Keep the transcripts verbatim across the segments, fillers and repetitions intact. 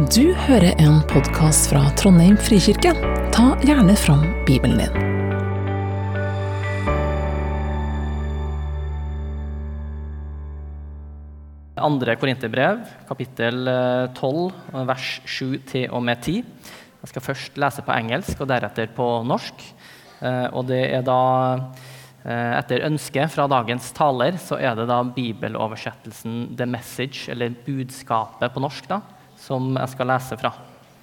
Du hører en podcast fra Trondheim Frikirke. Ta gjerne fram Bibelen din. Andre Korinterbrev, kapittel tolv, vers sju til og med ti. Jeg skal først lese på engelsk og deretter på norsk. Og det er da, etter ønske fra dagens taler, så er det da bibeloversettelsen The Message, eller budskapet på norsk da, som jeg skal lese fra.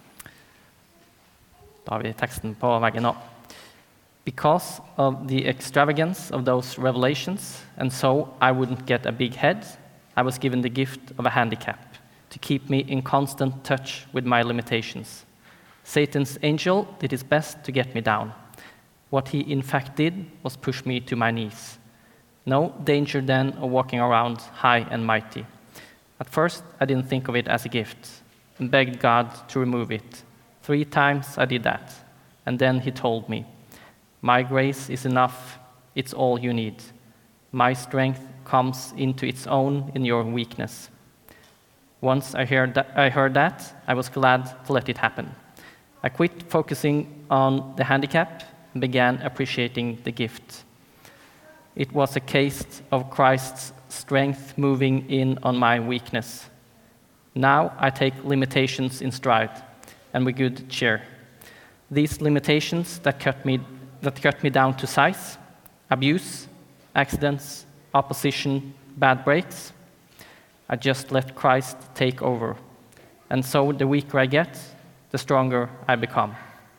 Da har vi teksten på veggen nå. Because of the extravagance of those revelations, and so I wouldn't get a big head, I was given the gift of a handicap to keep me in constant touch with my limitations. Satan's angel did his best to get me down. What he in fact did was push me to my knees. No danger then of walking around high and mighty. At first, I didn't think of it as a gift and begged God to remove it. Three times I did that, and then he told me, "My grace is enough, it's all you need. My strength comes into its own in your weakness." Once I heard that, I heard that, I was glad to let it happen. I quit focusing on the handicap and began appreciating the gift. It was a case of Christ's strength moving in on my weakness. Now I take limitations in stride and with good cheer. These limitations that cut me, that cut me down to size, abuse, accidents, opposition, bad breaks, I just let Christ take over. And so the weaker I get, the stronger I become.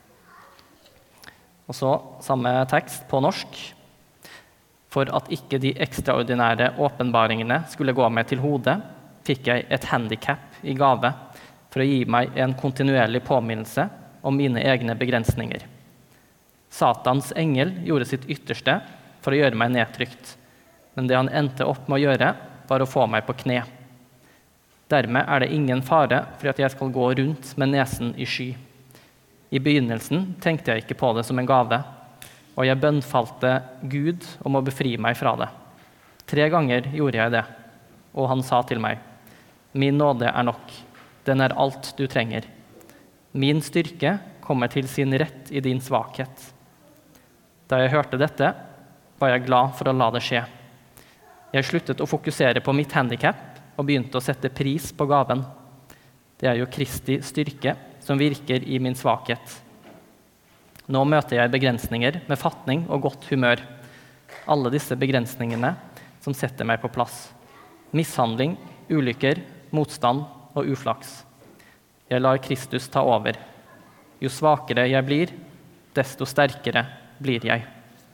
Og så samme tekst på norsk. For at ikke de ekstraordinære åpenbaringene skulle gå meg til hodet, fikk jeg et handicap i gave for å gi meg en kontinuerlig påminnelse om mine egne begrensninger. Satans engel gjorde sitt ytterste for å gjøre meg nedtrykt, men det han endte opp med å gjøre var å få meg på kne. Dermed er det ingen fare for at jeg skal gå rundt med nesen i sky. I begynnelsen tenkte jeg ikke på det som en gave, og jeg bønnfalte Gud om å befri meg fra det. Tre ganger gjorde jeg det, og han sa til meg, «Min nåde er nok, den er alt du trenger. Min styrke kommer til sin rett i din svakhet.» Da jeg hørte dette, var jeg glad for å la det skje. Jeg sluttet å fokusere på mitt handicap og begynte å sette pris på gaven. Det er jo Kristi styrke som virker i min svakhet. Nå møter jeg begrensninger med fatning og godt humør. Alle disse begrensningene som setter meg på plass. Mishandling, ulykker, motstand og uflaks. Jeg lar Kristus ta over. Jo svakere jeg blir, desto sterkere blir jeg.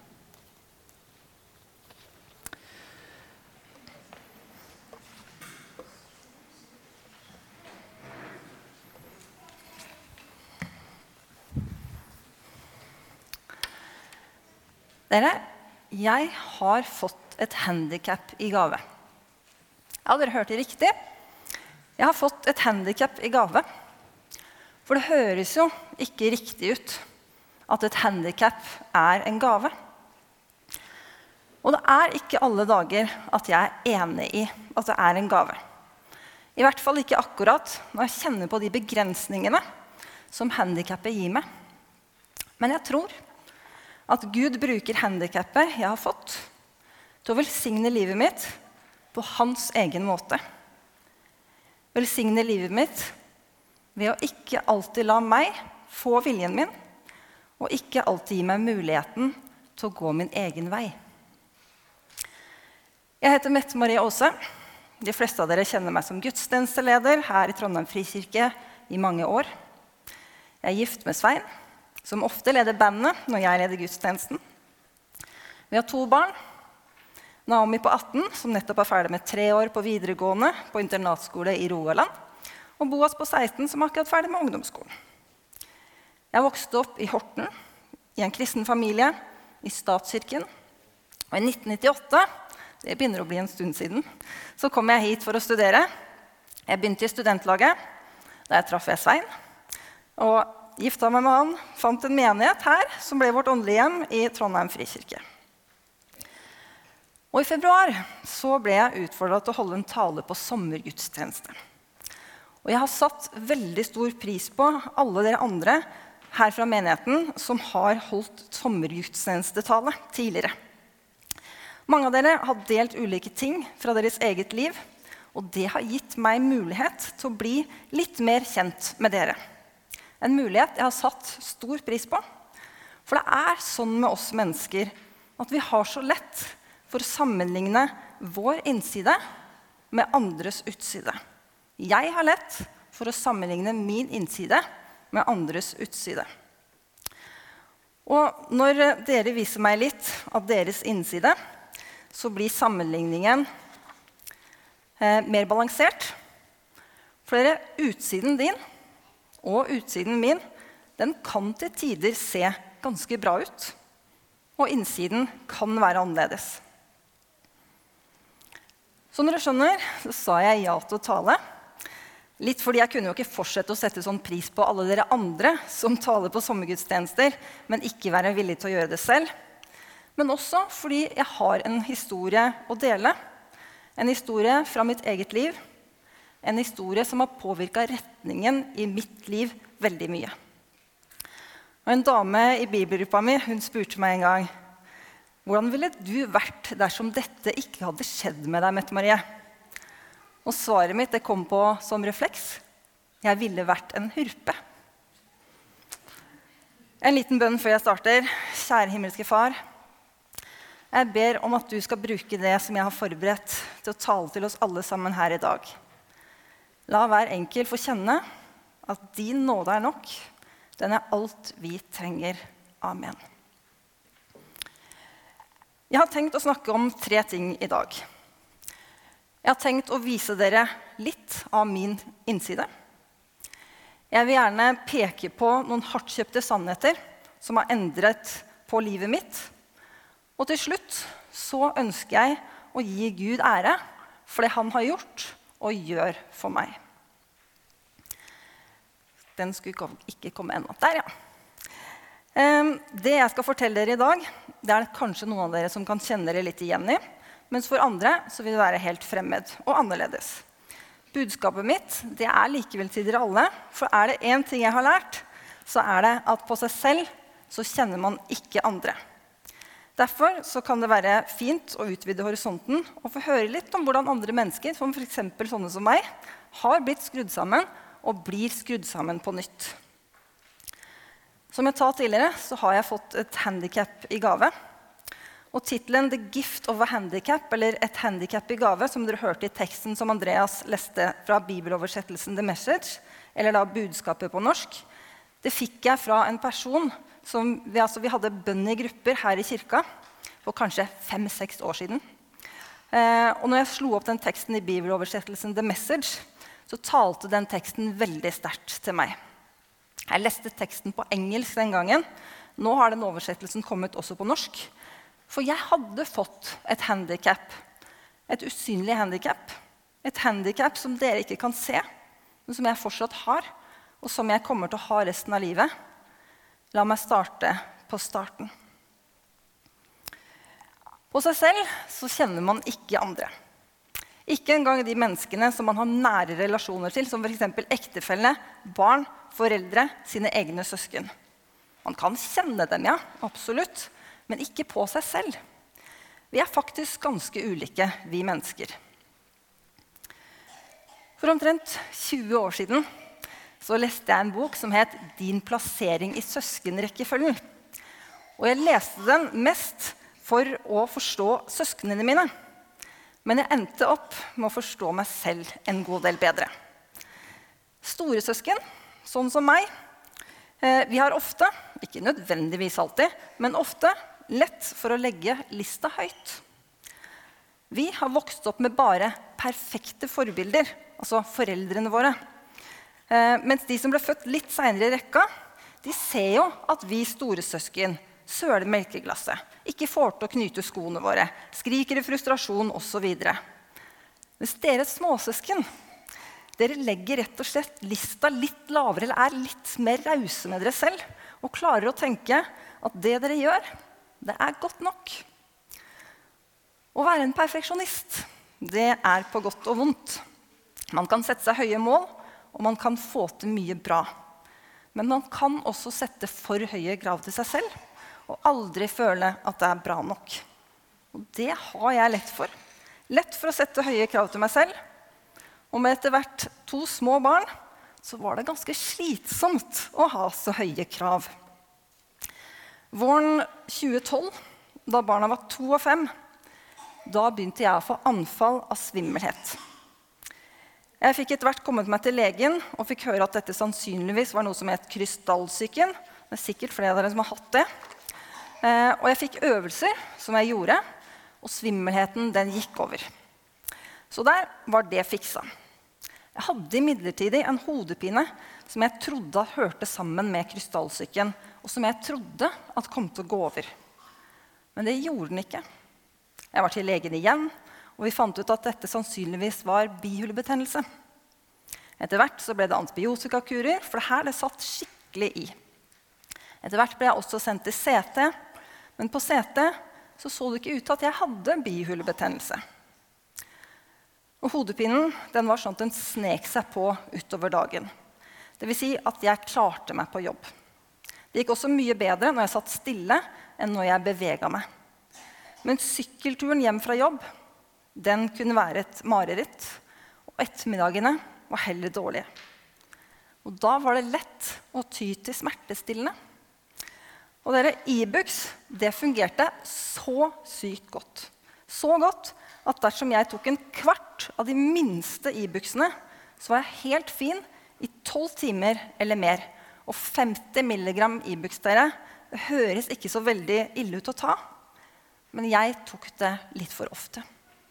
Dere, jeg har fått et handicap i gave. Ja, dere hørte riktig. Jeg har fått et handicap i gave. For det høres jo ikke riktig ut at et handicap er en gave. Og det er ikke alle dager at jeg er enig i at det er en gave. I hvert fall ikke akkurat når jeg kjenner på de begrensningene som handicapet gir meg. Men jeg tror at Gud bruker handicapet jeg har fått til å velsigne livet mitt på hans egen måte. Velsigne livet mitt ved å ikke alltid la meg få viljen min, og ikke alltid gi meg muligheten til å gå min egen vei. Jeg heter Mette Marie Aase. De fleste av dere kjenner meg som gudstjenesteleder her i Trondheim Frikirke i mange år. Jeg er gift med Svein, som ofte leder bandet når jeg leder gudstjenesten. Vi har to barn. Naomi på atten, som nettopp er ferdig med tre år på videregående på internatskole i Rogaland, og Boas på seksten, som er akkurat ferdig med ungdomsskolen. Jeg vokste opp i Horten, i en kristen familie, i statskirken, og i nitten nittiåtte, det begynner å bli en stund siden, så kom jeg hit for å studere. Jeg begynte i studentlaget, da jeg traff jeg Svein, og gifta meg med han, fant en menighet her, som ble vårt åndelige hjem i Trondheim Frikirke. Og i februar så ble jeg utfordret til å holde en tale på sommergudstjeneste. Og Og jeg har satt veldig stor pris på alle dere andre her fra menigheten som har holdt sommergudstjenestetale tidligere. Mange av dere har delt ulike ting fra deres eget liv, og det har gitt meg mulighet til å bli litt mer kjent med dere. En mulighet jeg har satt stor pris på, for det er sånn med oss mennesker at vi har så lett for å sammenligne vår innside med andres utside. Jeg har lett for å sammenligne min innside med andres utside. Og når dere viser meg litt av deres innside, så blir sammenligningen eh, mer balansert. For dere, utsiden din og utsiden min, den kan til tider se ganske bra ut. Og innsiden kan være annerledes. Så når dere skjønner, så sa jeg ja til å tale. Litt fordi jeg kunne jo ikke fortsette å sette sånn pris på alle dere andre som taler på sommergudstjenester, men ikke være villig til å gjøre det selv. Men også fordi jeg har en historie å dele. En historie fra mitt eget liv. En historie som har påvirket retningen i mitt liv veldig mye. Og en dame i bibelgruppa mi, hun spurte meg en gang, hvordan ville du vært dersom dette ikke hadde skjedd med deg, Mette Marie? Og svaret mitt det kom på som refleks. Jeg ville vært en hurpe. En liten bønn før jeg starter. Kjære himmelske far, jeg ber om at du skal bruke det som jeg har forberedt til å tale til oss alle sammen her i dag. La hver enkelt få kjenne at din nåde er nok. Den er alt vi trenger. Amen. Jeg har tenkt å snakke om tre ting i dag. Jeg har tenkt å vise dere litt av min innside. Jeg vil gjerne peke på noen hardtkjøpte sannheter som har endret på livet mitt. Og til slutt så ønsker jeg å gi Gud ære for det han har gjort og gjør for meg. Den skulle ikke komme ennå. Der, ja. Det jeg skal fortelle dere i dag, det er kanskje noen av dere som kan kjenne dere litt igjen i, mens for andre så vil det være helt fremmed og annerledes. Budskapet mitt, det er likevel til dere alle, for er det en ting jeg har lært, så er det at på seg selv så kjenner man ikke andre. Derfor så kan det være fint å utvide horisonten og få høre litt om hvordan andre mennesker, som for eksempel sånne som meg, har blitt skrudd sammen og blir skrudd sammen på nytt. Som jeg sa tidligere, så har jeg fått et handicap i gave. Og titelen «The Gift of a Handicap», eller «Et handicap i gave», som dere hørte i teksten som Andreas leste fra bibeloversettelsen «The Message», eller da budskapet på norsk, det fikk jeg fra en person som vi, altså, vi hadde bønn i grupper her i kirka for kanskje fem-seks år siden. Eh, og når jeg slo opp den teksten i bibeloversettelsen «The Message», så talte den teksten veldig sterkt til meg. Jeg leste teksten på engelsk den gangen. Nå har den oversettelsen kommet også på norsk. For jeg hadde fått et handicap, et usynlig handicap. Et handicap som dere ikke kan se, men som jeg fortsatt har, og som jeg kommer til å ha resten av livet. La meg starte på starten. På seg selv så kjenner man ikke andre. Ikke engang de menneskene som man har nære relasjoner til, som for eksempel ektefelle, barn, foreldre, sine egne søsken. Man kan kjenne dem, ja, absolutt, men ikke på seg selv. Vi er faktisk ganske ulike, vi mennesker. For omtrent tjue år siden så leste jeg en bok som het «Din plassering i søskenrekkefølgen». Og jeg leste den mest for å forstå søsknene mine. Men jeg endte opp med å forstå meg selv en god del bedre. Store søsken, sånn som meg, vi har ofte, ikke nødvendigvis alltid, men ofte lett for å legge lista høyt. Vi har vokst opp med bare perfekte forbilder, altså foreldrene våre. Mens de som ble født litt senere i rekka, de ser jo at vi store søsken søler melkeglasset, ikke får til å knyte skoene våre, skriker i frustrasjon og så videre. Mens dere småsøsken, dere legger rett og slett lista litt lavere, eller er litt mer rause med dere selv, og klarer å tenke at det dere gjør, det er godt nok. Å være en perfeksjonist, det er på godt og vondt. Man kan sette seg høye mål, og man kan få til mye bra. Men man kan også sette for høye krav til seg selv, og aldri føle at det er bra nok. Og det har jeg lett for. Lett for å sette høye krav til meg selv. Og med etter hvert to små barn, så var det ganske slitsomt å ha så høye krav. Våren tjue tolv, da barna var to og fem, da begynte jeg å få anfall av svimmelhet. Jeg fikk etter hvert kommet meg til legen og fikk høre at dette sannsynligvis var noe som het krystallsyken. Det er sikkert flere av dere som har hatt det. Eh, og jeg fikk øvelser som jeg gjorde, og svimmelheten den gikk over. Så der var det fiksa. Jeg hadde imidlertid en hodepine som jeg trodde hørte sammen med krystallsyken, og som jeg trodde at kom til å gå over. Men det gjorde den ikke. Jeg var til legen igjen, og vi fant ut at dette sannsynligvis var bihulebetennelse. Etter hvert så ble det antibiotikakurer, for det her det satt skikkelig i. Etter hvert ble jeg også sendt til C T, men på C T så, så det ikke ut til at jeg hadde bihulebetennelse. Og hodepinen den var sånn at den snek seg på utover dagen. Det vil si at jeg klarte meg på jobb. Det gikk også mye bedre når jeg satt stille enn når jeg beveget meg. Men sykkelturen hjem fra jobb, den kunne være et mareritt, og ettermiddagene var heller dårlige. Og da var det lett å ty til smertestillende. Og dere, Ibux, det fungerte så sykt godt. Så godt at dersom jeg tok en kvart av de minste Ibuxene, så var jeg helt fin i tolv timer eller mer. Og femti milligram Ibux, dere, det høres ikke så veldig ille ut å ta. Men jeg tok det litt for ofte.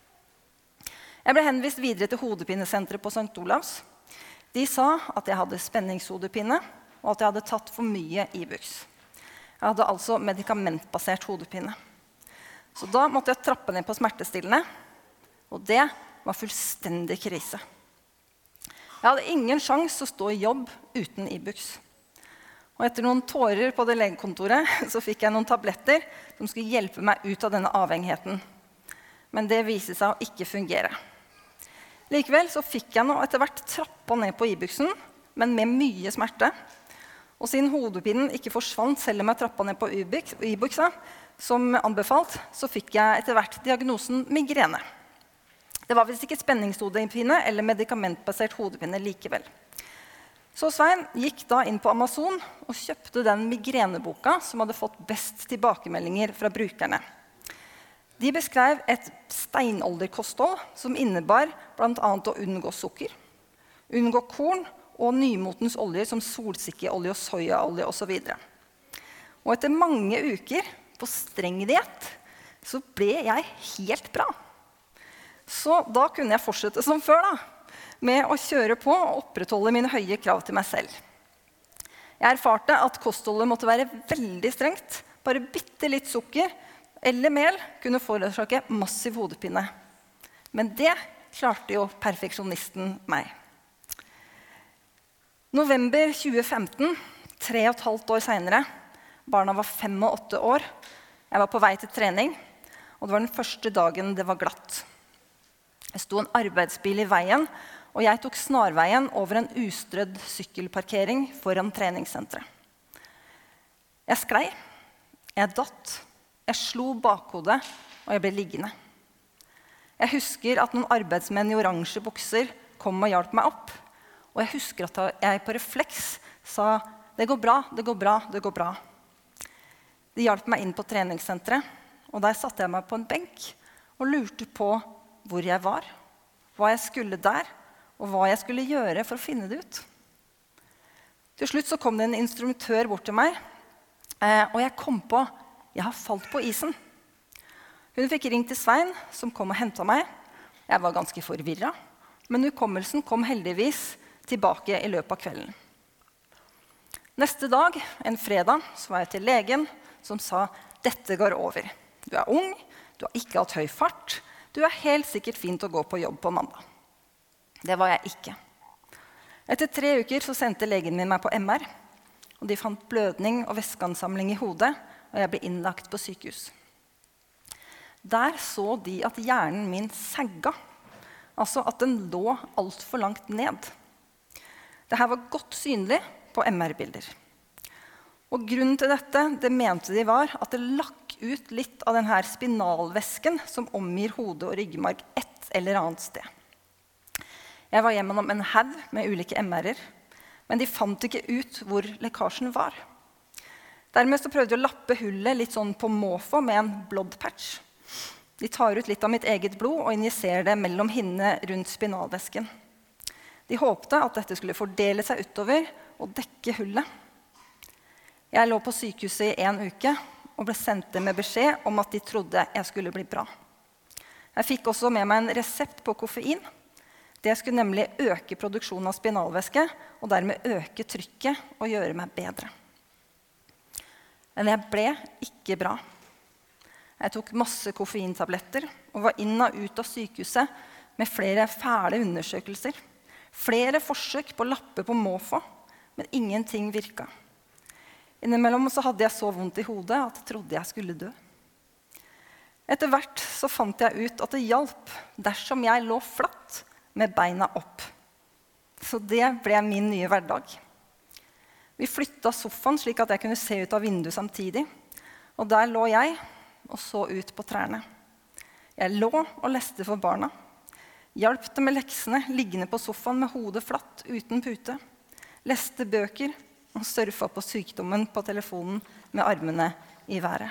Jeg ble henvist videre til hodepinesenteret på Sankt Olavs. De sa at jeg hadde spenningshodepine, og at jeg hadde tatt for mye Ibux. Jeg hadde altså medikamentbasert hodepine. Så da måtte jeg trappe ned på smertestillende, og det var fullstendig krise. Jeg hadde ingen sjans å stå i jobb uten Ibux. Og etter noen tårer på det legekontoret så fikk jeg noen tabletter som skulle hjelpe meg ut av denne avhengigheten. Men det viste seg å ikke fungere. Likevel så fikk jeg nå etter hvert trappa ned på Ibuxen, men med mye smerte. Og siden hodepinen ikke forsvant selv om jeg trappa ned på Ibuxa, som anbefalt, så fikk jeg etter hvert diagnosen migrene. Det var visst ikke spenningshodepine eller medikamentbasert hodepine likevel. Så Svein gikk da inn på Amazon og kjøpte den migreneboka som hadde fått best tilbakemeldinger fra brukerne. De beskrev et steinalderkosthold som innebar blant annet å unngå sukker, unngå korn og nymotens oljer som solsikkeolje og sojaolje og så videre. Og etter mange uker på streng diett så ble jeg helt bra. Så da kunne jeg fortsette som før da, med å kjøre på og opprettholde mine høye krav til meg selv. Jeg erfarte at kostholdet måtte være veldig strengt, bare bitte litt sukker eller mel kunne forårsake massiv hodepine. Men det klarte jo perfeksjonisten meg. November tjue femten, tre og et halvt år senere, barna var fem og åtte år, jeg var på vei til trening, og det var den første dagen det var glatt. Jeg sto en arbeidsbil i veien, og jeg tok snarveien over en ustrødd sykkelparkering foran treningssenteret. Jeg sklei, jeg datt, jeg slo bakhodet, og jeg ble liggende. Jeg husker at noen arbeidsmenn i oransje bukser kom og hjalp meg opp, og jeg husker at jeg på refleks sa, det går bra, det går bra, det går bra. De hjalp meg inn på treningssenteret, og der satte jeg meg på en benk og lurte på hvor jeg var, hva jeg skulle der, og hva jeg skulle gjøre for å finne det ut. Til slutt så kom det en instruktør bort til meg, og jeg kom på, jeg har falt på isen. Hun fikk ringt til Svein, som kom og hentet meg. Jeg var ganske forvirret, men hukommelsen kom heldigvis tilbake i løpet av kvelden. Neste dag, en fredag, så var jeg til legen, som sa, dette går over. Du er ung, du har ikke hatt høy fart, du er helt sikkert fint å gå på jobb på mandag. Det var jeg ikke. Etter tre uker så sendte legen min meg på M R, og de fant blødning og væskeansamling i hodet, og jeg ble innlagt på sykehus. Der så de at hjernen min sagga, altså at den lå alt for langt ned. Dette var godt synlig på M R-bilder. Og grunnen til dette, det mente de var at det lakk ut litt av denne spinalvæsken som omgir hode og ryggmarg et eller annet sted. Jeg var gjennom en haug med ulike M R-er, men de fant ikke ut hvor lekkasjen var. Dermed så prøvde de å lappe hullet litt sånn på måfå med en blodpatch. De tar ut litt av mitt eget blod og injiserer det mellom hinnene rundt spinalvæsken. De håpte at dette skulle fordele seg utover og dekke hullet. Jeg lå på sykehuset i en uke og ble sendt med beskjed om at de trodde jeg skulle bli bra. Jeg fikk også med meg en resept på koffein. Det skulle nemlig øke produksjonen av spinalvæske og dermed øke trykket og gjøre meg bedre. Men jeg ble ikke bra. Jeg tok masse koffeintabletter og var inn og ut av sykehuset med flere fæle undersøkelser. Flere forsøk på å lappe på måfå, men ingenting virket. Innimellom så hadde jeg så vondt i hodet at jeg trodde jeg skulle dø. Etter hvert så fant jeg ut at det hjalp dersom jeg lå flatt med beina opp. Så det ble min nye hverdag. Vi flyttet sofaen slik at jeg kunne se ut av vinduet samtidig. Og der lå jeg og så ut på trærne. Jeg lå og leste for barna. Hjalp dem med leksene, liggende på sofaen med hodet flatt uten pute. Leste bøker og surfa på sykdommen på telefonen med armene i været.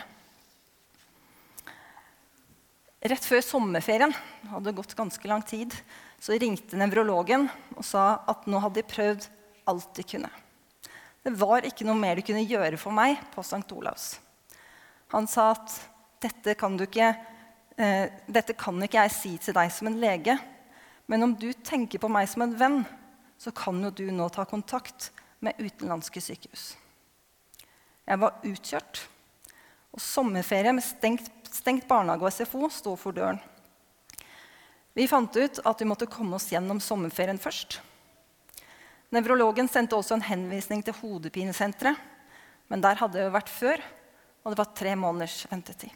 Rett før sommerferien, det hadde gått ganske lang tid, så ringte nevrologen og sa at nå hadde de prøvd alt de kunne. Det var ikke noe mer de kunne gjøre for meg på Sankt Olavs. Han sa at dette kan, du ikke, eh, dette kan ikke jeg si til deg som en lege, men om du tenker på meg som en venn, så kan jo du nå ta kontakt med utenlandske sykehus. Jeg var utkjørt, og sommerferie med stengt, stengt barnehage og S F O stod for døren. Vi fant ut at vi måtte komme oss gjennom sommerferien først. Nevrologen sendte også en henvisning til hodepinesenteret, men der hadde jeg jo vært før, og det var tre måneders ventetid.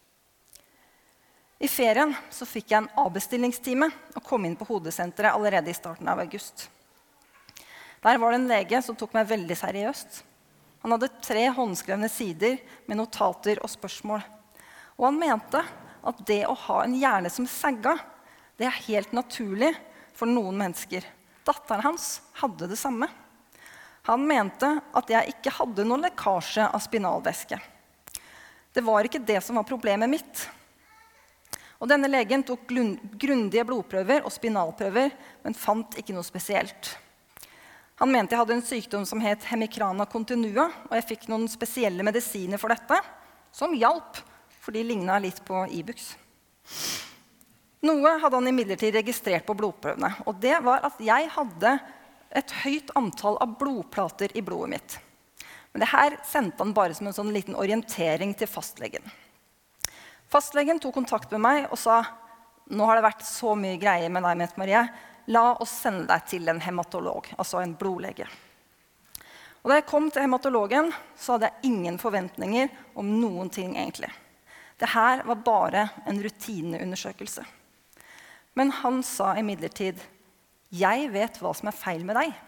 I ferien så fikk jeg en avbestillingstime og kom inn på hodesenteret allerede i starten av august. Der var det en lege som tok meg veldig seriøst. Han hadde tre håndskrevne sider med notater og spørsmål. Og han mente at det å ha en hjerne som sagga, det er helt naturlig for noen mennesker. Datteren hans hadde det samme. Han mente at jeg ikke hadde noen lekkasje av spinalvæske. Det var ikke det som var problemet mitt. Og denne legen tok grundige blodprøver og spinalprøver, men fant ikke noe spesielt. Han mente jeg hadde en sykdom som het hemicrana continua, og jeg fikk noen spesielle medisiner for dette, som hjalp, for de lignet litt på Ibux. Noe hadde han imidlertid registrert på blodprøvene, og det var at jeg hadde et høyt antall av blodplater i blodet mitt. Men det her sendte han bare som en sånn liten orientering til fastlegen. Fastlegen tok kontakt med meg og sa, nå har det vært så mye greier med deg, Mette Marie, la oss sende deg til en hematolog, altså en blodlege. Og da jeg kom til hematologen, så hadde jeg ingen forventninger om noen ting egentlig. Dette var bare en rutineundersøkelse. Men han sa imidlertid, jeg vet hva som er feil med deg.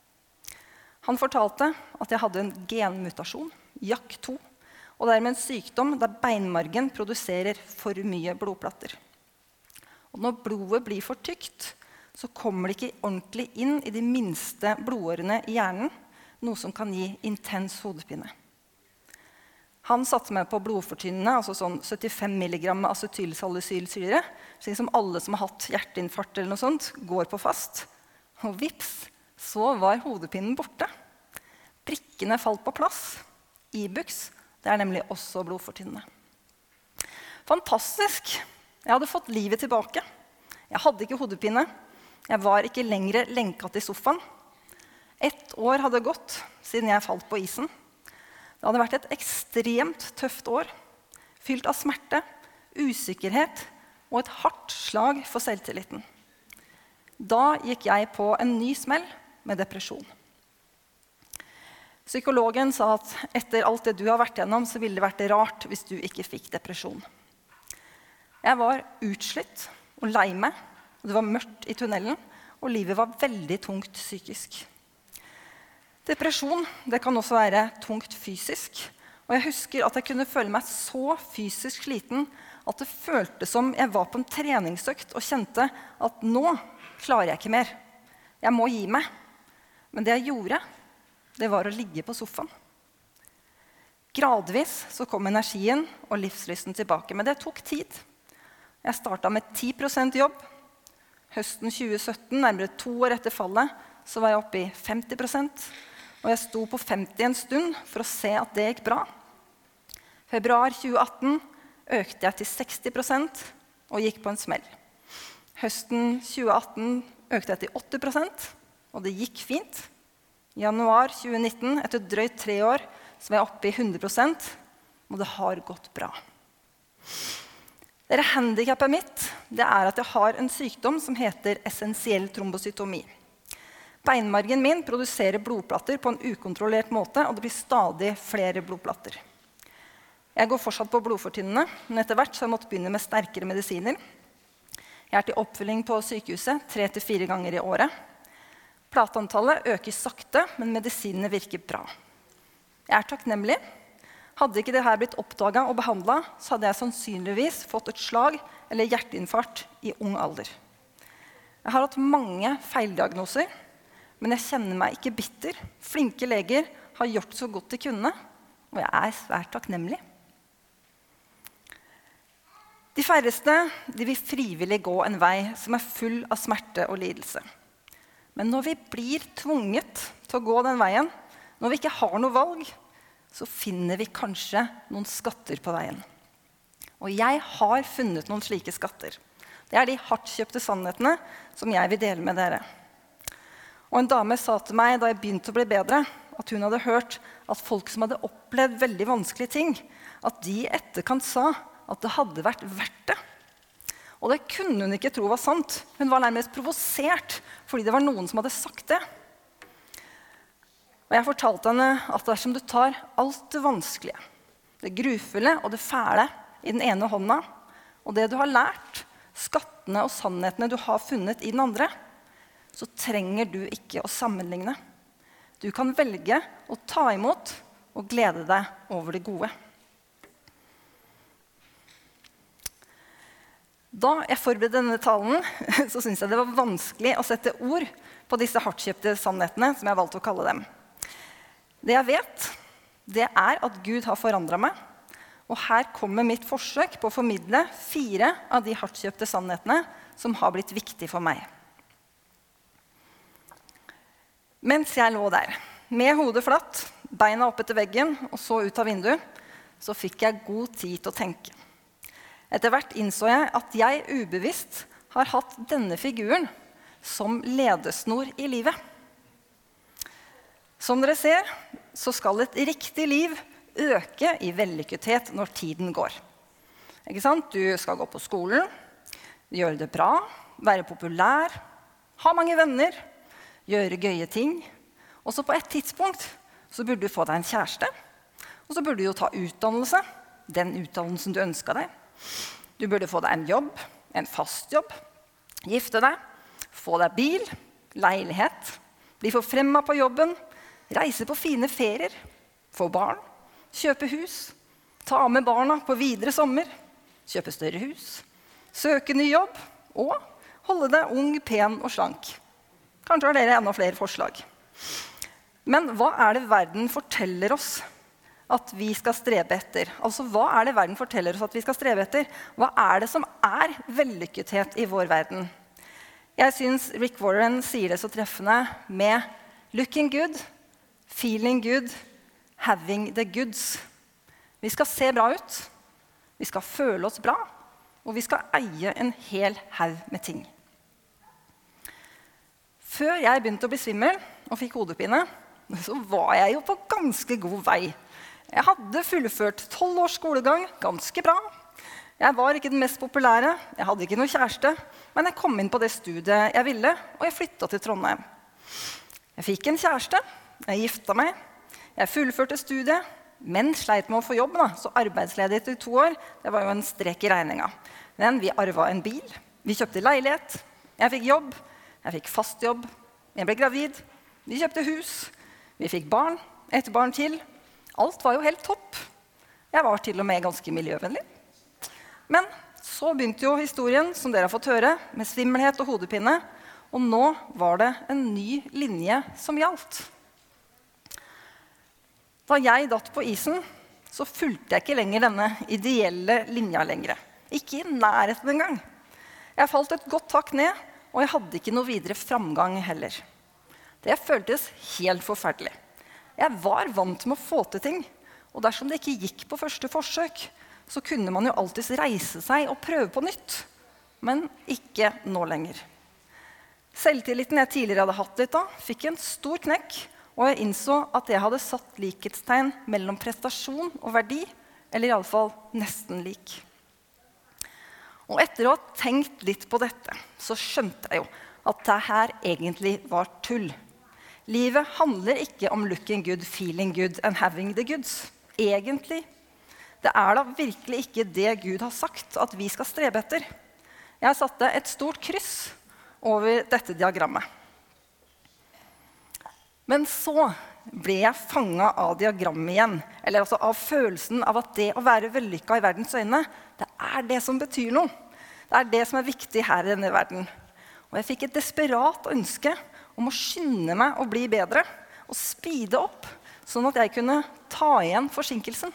Han fortalte at jeg hadde en genmutasjon, J A K to, og dermed en sykdom der beinmargen produserer for mye blodplater. Og når blodet blir for tykt, så kommer det ikke ordentlig inn i de minste blodårene i hjernen, noe som kan gi intens hodepine. Han satte meg på blodfortynnende, altså sånn syttifem milligram acetylsalicylsyre, slik som alle som har hatt hjerteinfarkt eller noe sånt, går på fast. Og vips, så var hodepinen borte. Prikkene falt på plass. Ibux, det er nemlig også blodfortynnende. Fantastisk! Jeg hadde fått livet tilbake. Jeg hadde ikke hodepine. Jeg var ikke lenger lenket i sofaen. Ett år hadde gått siden jeg falt på isen. Det hadde vært et ekstremt tøft år, fylt av smerte, usikkerhet og et hardt slag for selvtilliten. Da gikk jeg på en ny smell med depresjon. Psykologen sa at etter alt det du har vært gjennom, så ville det vært rart hvis du ikke fikk depresjon. Jeg var utslitt og lei meg, og det var mørkt i tunnelen, og livet var veldig tungt psykisk. Depresjon det kan også være tungt fysisk. Og jeg husker at jeg kunne føle meg så fysisk sliten at det føltes som jeg var på en treningsøkt og kjente at nå klarer jeg ikke mer. Jeg må gi meg. Men det jeg gjorde, det var å ligge på sofaen. Gradvis så kom energien og livslysten tilbake, men det tok tid. Jeg startet med ti prosent jobb. Høsten tjue sytten, nærmere to år etter fallet, så var jeg oppe i femti prosent. Og jeg sto på femti en stund for å se at det gikk bra. Februar tjue atten økte jeg til seksti prosent og gikk på en smell. Høsten tjue atten økte jeg til åtti prosent, og det gikk fint. Januar tjue nitten, etter drøyt tre år, så var jeg oppe i hundre prosent, og det har gått bra. Dere handicapet mitt, det er at jeg har en sykdom som heter essensiell trombocytomi. Beinmargen min produserer blodplatter på en ukontrollert måte, og det blir stadig flere blodplatter. Jeg går fortsatt på blodfortynnende, men etter hvert så har jeg måttet begynne med sterkere medisiner. Jeg er til oppfylling på sykehuset tre til fire ganger i året. Plateantallet øker sakte, men medisinene virker bra. Jeg er takknemlig. Hadde ikke det her blitt oppdaget og behandlet, så hadde jeg sannsynligvis fått et slag eller hjerteinfarkt i ung alder. Jeg har hatt mange feildiagnoser, men jeg kjenner meg ikke bitter. Flinke leger har gjort så godt de kunne, og jeg er svært takknemlig. De færreste de vil frivillig gå en vei som er full av smerte og lidelse. Men når vi blir tvunget til å gå den veien, når vi ikke har noe valg, så finner vi kanskje noen skatter på veien. Og jeg har funnet noen slike skatter. Det er de hardtkjøpte sannhetene som jeg vil dele med dere. Og en dame sa til meg da jeg begynte å bli bedre, at hun hadde hørt at folk som hadde opplevd veldig vanskelige ting, at de i etterkant sa at det hadde vært verdt det. Og det kunne hun ikke tro var sant. Hun var nærmest provosert fordi det var noen som hadde sagt det. Og jeg fortalte henne at dersom du tar alt det vanskelige, det grufulle og det fæle i den ene hånda, og det du har lært, skattene og sannhetene du har funnet i den andre, så trenger du ikke å sammenligne. Du kan velge å ta imot og glede deg over det gode. Da jeg forberedte denne talen, så syntes jeg det var vanskelig å sette ord på disse hardtkjøpte sannhetene, som jeg valgte å kalle dem. Det jeg vet, det er at Gud har forandret meg, og her kommer mitt forsøk på å formidle fire av de hardtkjøpte sannhetene som har blitt viktige for meg. Mens jeg lå der, med hodet flatt, beina opp etter veggen og så ut av vinduet, så fikk jeg god tid til å tenke. Etter hvert innså jeg at jeg ubevisst har hatt denne figuren som ledesnor i livet. Som dere ser, så skal et riktig liv øke i vellykkethet når tiden går. Ikke sant? Du skal gå på skolen, gjøre det bra, være populær, ha mange venner, gjøre gøye ting. Og så på et tidspunkt så burde du få deg en kjæreste, og så burde du jo ta utdannelse, den utdannelsen du ønsker deg. Du burde få deg en jobb, en fast jobb, gifte deg, få deg bil, leilighet, bli forfremmet på jobben, reise på fine ferier, få barn, kjøpe hus, ta med barna på videre sommer, kjøpe større hus, søke ny jobb og holde deg ung, pen og slank. Kanskje har dere enda flere forslag. Men hva er det verden forteller oss at vi skal strebe etter? Altså, hva er det verden forteller oss at vi skal strebe etter? Hva er det som er vellykkethet i vår verden? Jeg synes Rick Warren sier det så treffende med looking good, feeling good, having the goods. Vi skal se bra ut, vi skal føle oss bra, og vi skal eie en hel haug med ting. Før jeg begynte å bli svimmel og fikk hodepine, så var jeg jo på ganske god vei. Jeg hadde fullført tolv års skolegang, ganske bra. Jeg var ikke den mest populære, jeg hadde ikke noe kjæreste, men jeg kom inn på det studiet jeg ville, og jeg flyttet til Trondheim. Jeg fikk en kjæreste, jeg giftet meg, jeg fullførte studiet, men sleit med å få jobb, da, så arbeidsledighet i to år, det var jo en strek i regninga. Men vi arvet en bil, vi kjøpte leilighet, jeg fikk jobb, jeg fikk fast jobb, jeg ble gravid, vi kjøpte hus, Vi fikk barn, et barn til. Alt var jo helt topp. Jeg var til og med ganske miljøvennlig. Men så begynte jo historien, som dere har fått høre, med svimmelhet og hodepine, og nå var det en ny linje som gjaldt. Da jeg datt på isen, så fulgte jeg ikke lenger denne ideelle linja lengre. Ikke i nærheten engang. Jeg falt et godt tak ned, og jeg hadde ikke noe videre framgang heller. Det føltes helt forferdelig. Jeg var vant med å få til ting, og dersom det ikke gikk på første forsøk, så kunne man jo alltid reise seg og prøve på nytt. Men ikke nå lenger. Selvtilliten jeg tidligere hadde hatt litt da, fikk en stor knekk, og jeg innså at jeg hadde satt likhetstegn mellom prestasjon og verdi, eller i alle fall nesten lik. Og etter å ha tenkt litt på dette, så skjønte jeg jo at det her egentlig var tull. Livet handler ikke om looking good, feeling good and having the goods. Egentlig. Det er da virkelig ikke det Gud har sagt at vi skal strebe etter. Jeg satte et stort kryss over dette diagrammet. Men så ble jeg fanget av diagrammet igjen, eller altså av følelsen av at det å være vellykket i verdens øyne, det er det som betyr noe. Det er det som er viktig her i denne verden. Og jeg fikk et desperat ønske om å skynde meg å bli bedre, og speede opp, sånn at jeg kunne ta igjen forsinkelsen.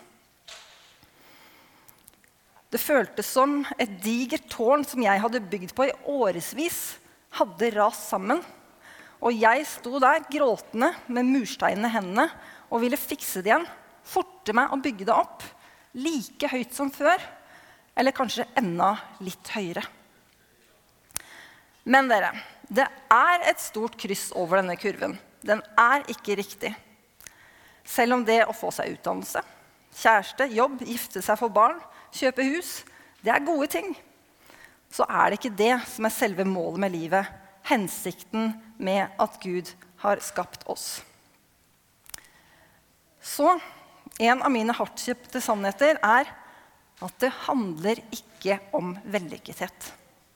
Det føltes som et digert tårn som jeg hadde bygd på i årevis, hadde rast sammen. Og jeg sto der gråtende med mursteinene i hendene og ville fikse det igjen, forte meg å bygge det opp, like høyt som før, eller kanskje enda litt høyere. Men dere, det er et stort kryss over denne kurven. Den er ikke riktig. Selv om det å få seg utdannelse, kjæreste, jobb, gifte seg for barn, kjøpe hus, det er gode ting. Så er det ikke det som er selve målet med livet, hensikten med at Gud har skapt oss. Så en av mine hardtkjøpte sannheter er at det handler ikke om vellykkethet.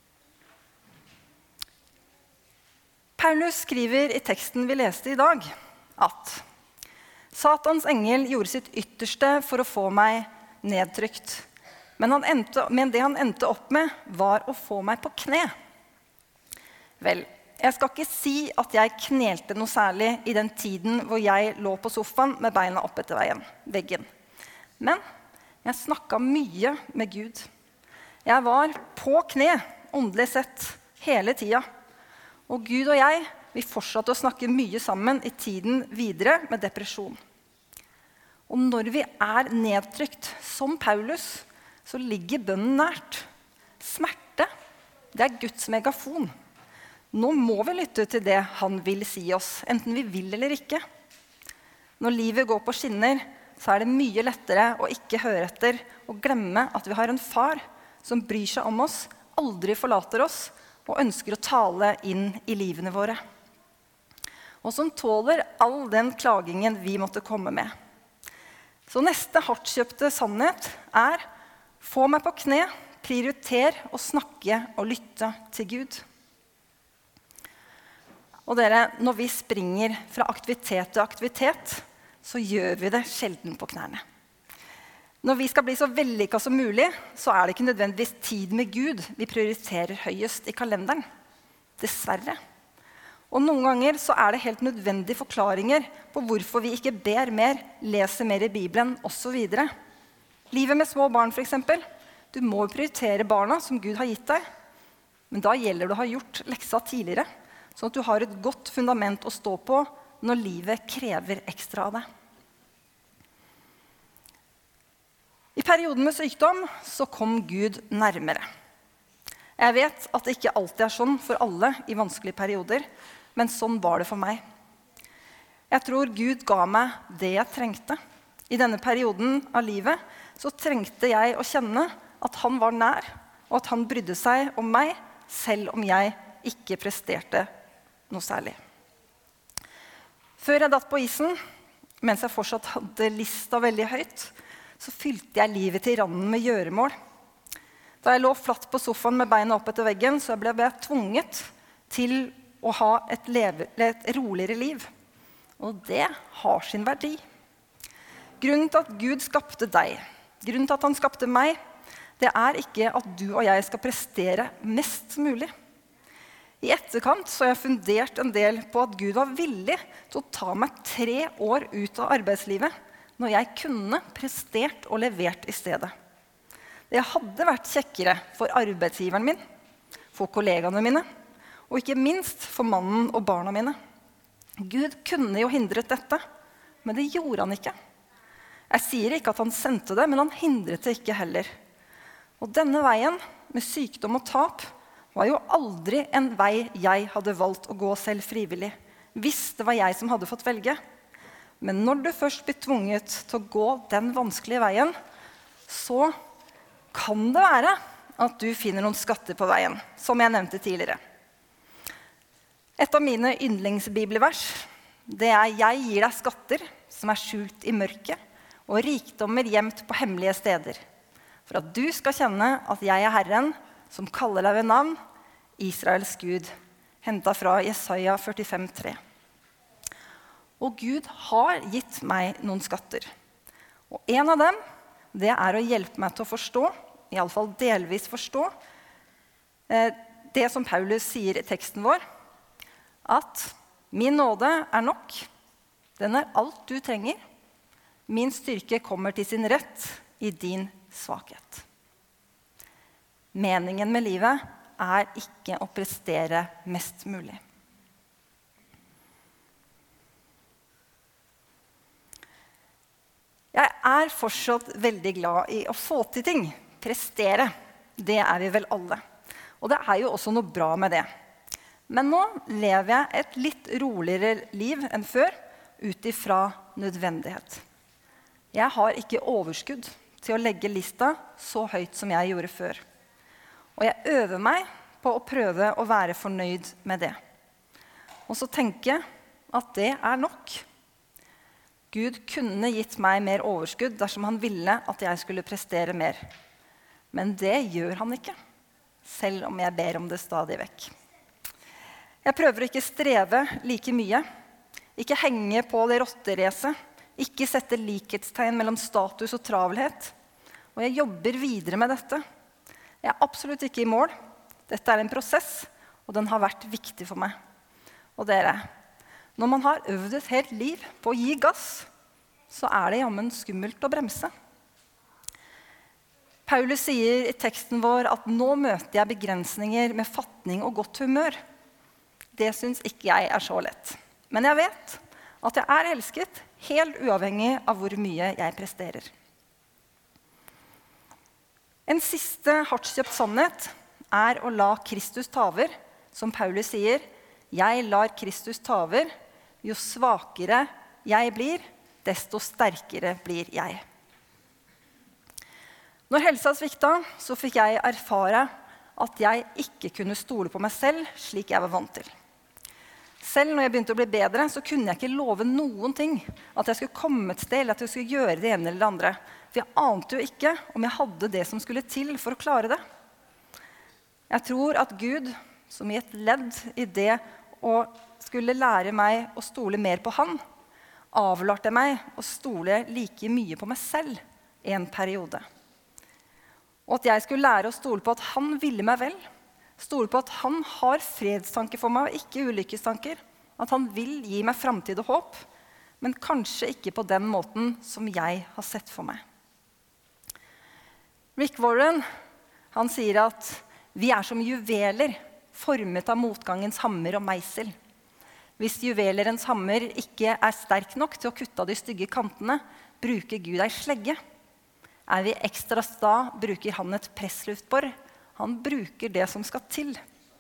Paulus skriver i teksten vi leste i dag at Satans engel gjorde sitt ytterste for å få meg nedtrykt, men, han endte, men det han endte opp med var å få meg på kne. Vel, jeg skal ikke si at jeg knelte noe særlig i den tiden hvor jeg lå på sofaen med beina opp etter veien, veggen. Men jeg snakket mye med Gud. Jeg var på kne, åndelig sett, hele tida. Og Gud og jeg, vi fortsatte å snakke mye sammen i tiden videre med depresjon. Og når vi er nedtrykt, som Paulus, så ligger bønnen nært. Smerte, det er Guds megafon. Nå må vi lytte til det han vil si oss, enten vi vil eller ikke. Når livet går på skinner, så er det mye lettere å ikke høre etter og glemme at vi har en far som bryr seg om oss, aldri forlater oss og ønsker å tale inn i livene våre. Og som tåler all den klagingen vi måtte komme med. Så neste hardtkjøpte sannhet er få meg på kne, prioriter å snakke og lytte til Gud. Og dere, når vi springer fra aktivitet til aktivitet, så gjør vi det sjelden på knærne. Når vi skal bli så vellykket som mulig, så er det ikke nødvendigvis tid med Gud vi prioriterer høyest i kalenderen. Dessverre. Og noen ganger så er det helt nødvendige forklaringer på hvorfor vi ikke ber mer, leser mer i Bibelen, og så videre. Livet med små barn for eksempel. Du må prioritere barna som Gud har gitt deg. Men da gjelder det å ha gjort leksa tidligere, sånn at du har et godt fundament å stå på når livet krever ekstra av deg. I perioden med sykdom så kom Gud nærmere. Jeg vet at det ikke alltid er sånn for alle i vanskelige perioder, men sånn var det for meg. Jeg tror Gud ga meg det jeg trengte. I denne perioden av livet så trengte jeg å kjenne at han var nær, og at han brydde seg om meg, selv om jeg ikke presterte noe særlig. Før jeg datt på isen, mens jeg fortsatt hadde lista veldig høyt, så fylte jeg livet til randen med gjøremål. Da jeg lå flatt på sofaen med beina opp etter veggen, så ble jeg tvunget til å ha et, leve, et roligere liv. Og det har sin verdi. Grunnen til at Gud skapte deg, grunnen til at han skapte meg, det er ikke at du og jeg skal prestere mest mulig. I etterkant så har jeg fundert en del på at Gud var villig til å ta meg tre år ut av arbeidslivet, når jeg kunne prestert og levert i stedet. Det hadde vært kjekkere for arbeidsgiveren min, for kollegaene mine, og ikke minst for mannen og barna mine. Gud kunne jo hindret dette, men det gjorde han ikke. Jeg sier ikke at han sendte det, men han hindret det ikke heller. Og denne veien med sykdom og tap var jo aldri en vei jeg hadde valgt å gå selv frivillig, hvis det var jeg som hadde fått velge. Men når du først blir tvunget til å gå den vanskelige veien, så kan det være at du finner noen skatter på veien, som jeg nevnte tidligere. Et av mine yndlingsbibelvers, det er «Jeg gir deg skatter som er skjult i mørket, og rikdommer gjemt på hemmelige steder, for at du skal kjenne at jeg er Herren, som kaller deg ved navn, Israels Gud», hentet fra Jesaja førtifem tre. Og Gud har gitt meg noen skatter. Og en av dem, det er å hjelpe meg til å forstå, i alle fall delvis forstå, det som Paulus sier i teksten vår, at min nåde er nok, den er alt du trenger, min styrke kommer til sin rett i din svakhet. Meningen med livet er ikke å prestere mest mulig. Jeg er fortsatt veldig glad i å få til ting, prestere. Det er vi vel alle. Og det er jo også noe bra med det. Men nå lever jeg et litt roligere liv enn før, ut ifra nødvendighet. Jeg har ikke overskudd til å legge lista så høyt som jeg gjorde før. Og jeg øver meg på å prøve å være fornøyd med det. Og så tenker jeg at det er nok. Gud kunne gitt meg mer overskudd dersom han ville at jeg skulle prestere mer. Men det gjør han ikke, selv om jeg ber om det stadig vekk. Jeg prøver ikke streve like mye, ikke henge på det rotteracet, ikke sette likhetstegn mellom status og travelhet. Og jeg jobber videre med dette. Jeg er absolutt ikke i mål. Dette er en prosess, og den har vært viktig for meg. Og dere, når man har øvd et helt liv på å gi gass, så er det jammen skummelt å bremse. Paulus sier i teksten vår at nå møter jeg begrensninger med fatning og godt humør. Det synes ikke jeg er så lett. Men jeg vet at jeg er elsket, helt uavhengig av hvor mye jeg presterer. En siste hardtkjøpt sannhet er å la Kristus ta over, som Paulus sier, jeg lar Kristus ta over, jo svakere jeg blir, desto sterkere blir jeg. Når helsa svikta, så fikk jeg erfare at jeg ikke kunne stole på meg selv slik jeg var vant til. Selv når jeg begynte å bli bedre, så kunne jeg ikke love noen ting. At jeg skulle komme et sted, eller at jeg skulle gjøre det ene eller det andre. For jeg ante jo ikke om jeg hadde det som skulle til for å klare det. Jeg tror at Gud, som i et ledd i det å skulle lære meg å stole mer på han, avlærte meg å stole like mye på meg selv i en periode. Og at jeg skulle lære å stole på at han ville meg vel, stole på at han har fredstanker for meg og ikke ulykkestanker, at han vil gi meg fremtid og håp, men kanskje ikke på den måten som jeg har sett for meg. Rick Warren, han sier at vi er som juveler, formet av motgangens hammer og meisel. Hvis juvelerens hammer ikke er sterk nok til å kutte av de stygge kantene, bruker Gud ei slegge. Er vi ekstra sta, bruker han et pressluftbor. Han bruker det som skal til.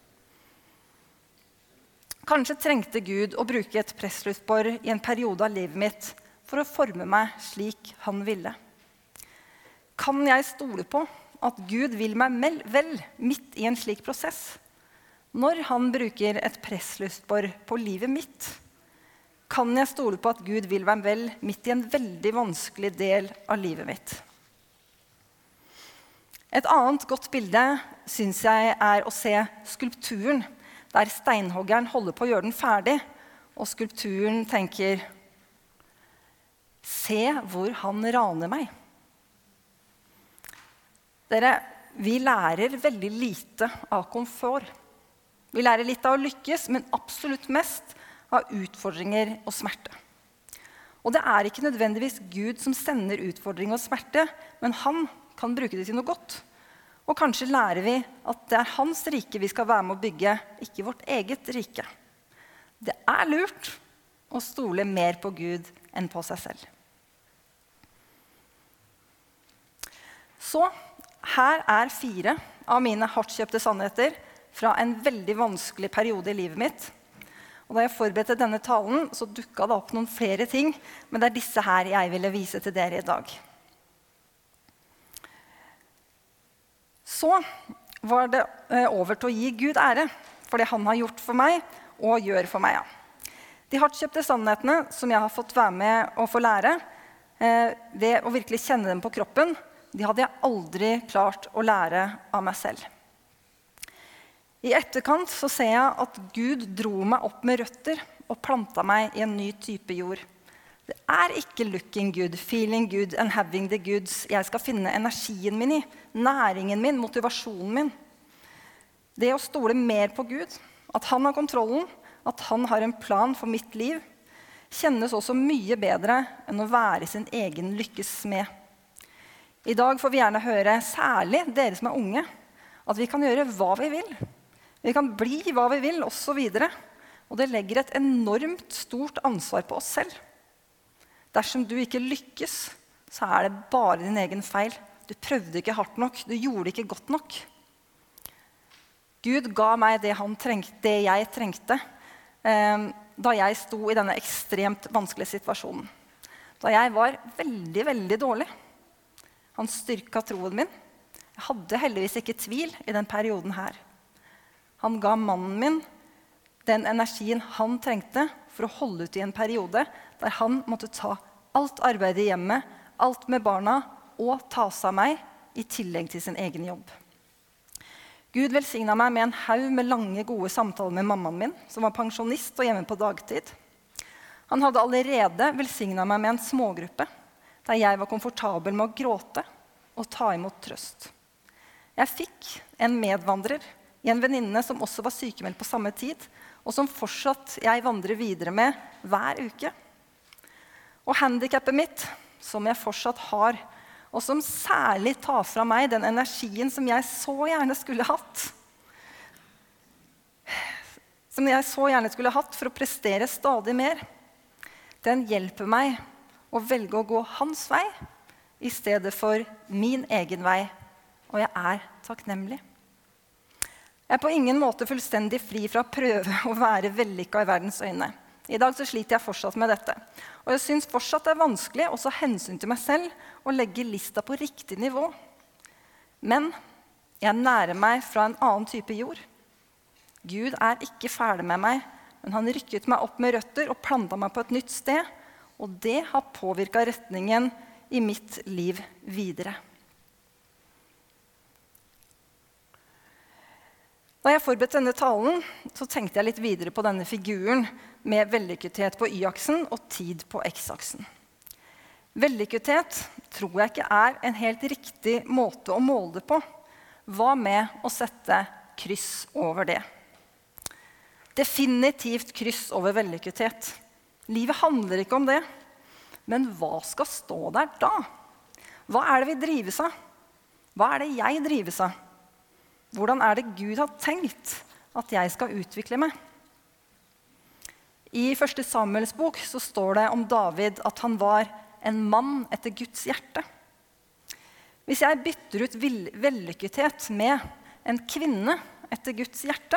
Kanskje trengte Gud å bruke et pressluftbor i en periode av livet mitt for å forme meg slik han ville. Kan jeg stole på at Gud vil meg vel midt i en slik prosess? Når han bruker et pressluftbor på livet mitt, kan jeg stole på at Gud vil meg vel midt i en veldig vanskelig del av livet mitt. Et annet godt bilde synes jeg er å se skulpturen, der steinhoggeren holder på å gjøre den ferdig, og skulpturen tenker, Se hvor han raner meg. Dere, vi lærer veldig lite av komfort. Vi lærer litt av å lykkes, men absolutt mest av utfordringer og smerte. Og det er ikke nødvendigvis Gud som sender utfordring og smerte, men han kan bruke det til noe godt. Og kanskje lærer vi at det er hans rike vi skal være med å bygge, ikke vårt eget rike. Det er lurt å stole mer på Gud enn på seg selv. Så her er fire av mine hardtkjøpte sannheter fra en veldig vanskelig periode i livet mitt. Og da jeg forberedte denne talen, så dukket det opp noen flere ting, men det er disse her jeg ville vise til dere i dag. Så var det over til å gi Gud ære for det han har gjort for meg og gjør for meg. Ja. De hardtkjøpte sannhetene som jeg har fått være med og få lære, eh, ved å virkelig kjenne dem på kroppen, de hadde jeg aldri klart å lære av meg selv. I etterkant så ser jeg at Gud dro meg opp med røtter og plantet meg i en ny type jord. Det er ikke looking good, feeling good and having the goods jeg skal finne energien min i, næringen min, motivasjonen min. Det å stole mer på Gud, at han har kontrollen, at han har en plan for mitt liv, kjennes også mye bedre enn å være sin egen lykkes smed. I dag får vi gjerne høre, særlig dere som er unge, at vi kan gjøre hva vi vil. Vi kan bli hva vi vil, og så videre. Og det legger et enormt stort ansvar på oss selv. Dersom du ikke lykkes, så er det bare din egen feil. Du prøvde ikke hardt nok, du gjorde ikke godt nok. Gud ga meg det, han trengte, det jeg trengte eh, da jeg sto i denne ekstremt vanskelige situasjonen. Da jeg var veldig, veldig dårlig. Han styrket troen min. Jeg hadde heldigvis ikke tvil i den perioden her. Han ga mannen min den energien han trengte for å holde ut i en periode der han måtte ta alt arbeidet i hjemmet, alt med barna og ta seg av meg i tillegg til sin egen jobb. Gud velsignet meg med en haug med lange, gode samtaler med mammaen min, som var pensjonist og hjemme på dagtid. Han hadde allerede velsignet meg med en smågruppe, der jeg var komfortabel med å gråte og ta imot trøst. Jeg fikk en medvandrer i en venninne som også var sykemeldt på samme tid, og som fortsatt jeg vandrer videre med hver uke. Og handicapet mitt, som jeg fortsatt har, og som særlig tar fra meg den energien som jeg så gjerne skulle hatt, som jeg så gjerne skulle hatt for å prestere stadig mer, den hjelper meg å velge å gå hans vei i stedet for min egen vei, og jeg er takknemlig. Jeg er på ingen måte fullstendig fri fra å prøve å være vellykket i verdens øyne. I dag så sliter jeg fortsatt med dette. Og jeg synes fortsatt det er vanskelig å ta hensyn til meg selv og legge lista på riktig nivå. Men jeg nærer meg fra en annen type jord. Gud er ikke ferdig med meg, men han rykket meg opp med røtter og plantet meg på et nytt sted, og det har påvirket retningen i mitt liv videre. Da jeg forberedte denne talen, så tenkte jeg litt videre på denne figuren med vellykkethet på y-aksen og tid på x-aksen. Vellykkethet tror jeg ikke er en helt riktig måte å måle det på. Hva med å sette kryss over det? Definitivt kryss over vellykkethet. Livet handler ikke om det. Men hva skal stå der da? Hva er det vi drives av? Hva er det jeg drives av? Hvordan er det Gud har tenkt at jeg skal utvikle meg? I første Samuels bok så står det om David at han var en mann etter Guds hjerte. Hvis jeg bytter ut vellykkethet med en kvinne etter Guds hjerte,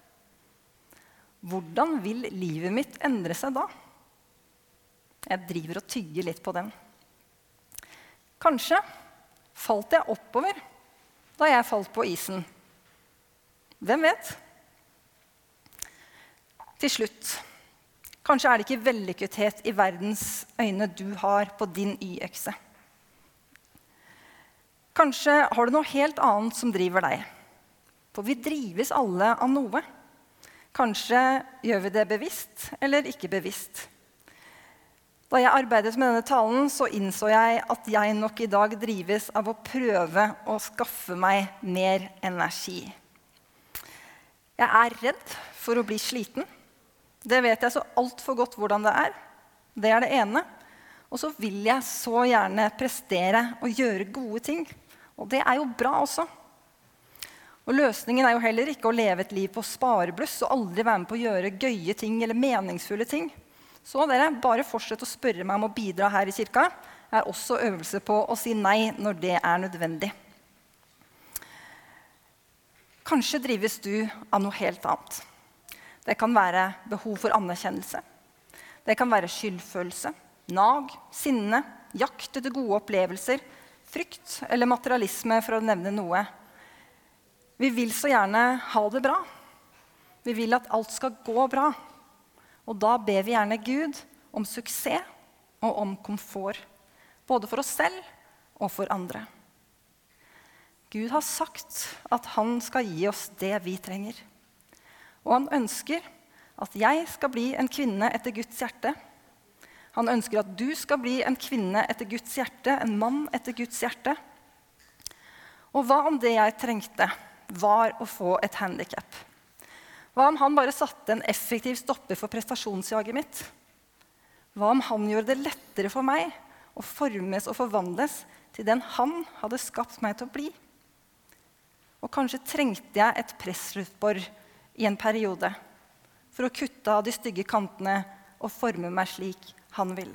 hvordan vil livet mitt endre seg da? Jeg driver og tygger litt på den. Kanskje falt jeg oppover da jeg falt på isen. Hvem vet? Til slutt, kanskje er det ikke vellykkethet i verdens øyne du har på din y-økse. Kanskje har du noe helt annet som driver deg. For vi drives alle av noe. Kanskje gjør vi det bevisst eller ikke bevisst. Da jeg arbeidet med denne talen, så innså jeg at jeg nok i dag drives av å prøve å skaffe meg mer energi. Jeg er redd for å bli sliten. Det vet jeg så alt for godt hvordan det er. Det er det ene. Og så vil jeg så gjerne prestere og gjøre gode ting. Og det er jo bra også. Og løsningen er jo heller ikke å leve et liv på sparebluss og aldri være med på å gjøre gøye ting eller meningsfulle ting. Så dere, bare fortsett å spørre meg om å bidra her i kirka. Det er også øvelse på å si nei når det er nødvendig. Kanskje drives du av noe helt annet. Det kan være behov for anerkjennelse. Det kan være skyldfølelse, nag, sinne, jakt etter gode opplevelser, frykt eller materialisme for å nevne noe. Vi vil så gjerne ha det bra. Vi vil at alt skal gå bra. Og da ber vi gjerne Gud om suksess og om komfort, både for oss selv og for andre. Gud har sagt at han skal gi oss det vi trenger. Og han ønsker at jeg skal bli en kvinne etter Guds hjerte. Han ønsker at du skal bli en kvinne etter Guds hjerte, en mann etter Guds hjerte. Og hva om det jeg trengte var å få et handicap? Hva om han bare satte en effektiv stopper for prestasjonsjaget mitt? Hva om han gjorde det lettere for meg å formes og forvandles til den han hadde skapt meg til å bli? Og kanskje trengte jeg et pressluftbor i en periode for å kutte av de stygge kantene og forme meg slik han ville.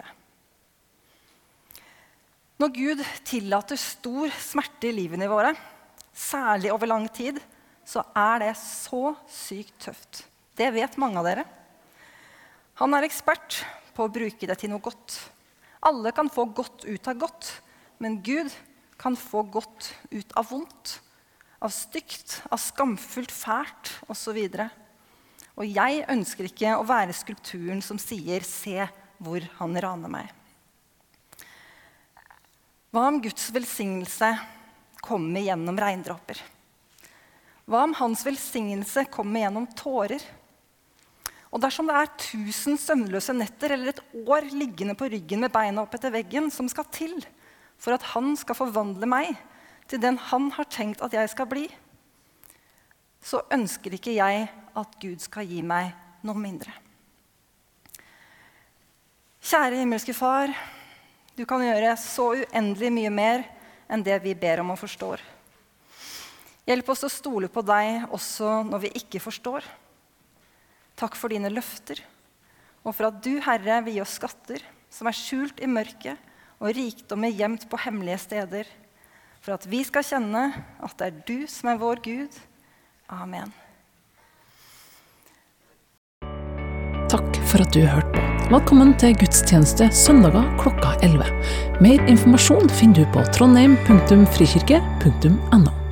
Når Gud tillater stor smerte i livene våre, særlig over lang tid, så er det så sykt tøft. Det vet mange av dere. Han er ekspert på å bruke det til noe godt. Alle kan få godt ut av godt, men Gud kan få godt ut av vondt, av stygt, av skamfullt, fælt, og så videre. Og jeg ønsker ikke å være skulpturen som sier, se hvor han raner meg. Hva om Guds velsignelse kommer gjennom regndråper? Hva om hans velsignelse kommer gjennom tårer? Og dersom det er tusen søvnløse netter eller et år liggende på ryggen med beina opp etter veggen som skal til for at han skal forvandle meg til den han har tenkt at jeg skal bli, så ønsker ikke jeg at Gud skal gi meg noe mindre. Kjære himmelske far, du kan gjøre så uendelig mye mer enn det vi ber om og forstår. Hjelp oss å stole på deg også når vi ikke forstår. Takk for dine løfter, og for at du, Herre, vil gi oss skatter som er skjult i mørket og rikdommer gjemt på hemmelige steder, for at vi skal kjenne at det er du som er vår Gud. Amen. Takk for at du hørte på. Velkommen til gudstjeneste søndager klokka elleve. Mer informasjon finner du på trondheim punktum frikirke punktum no.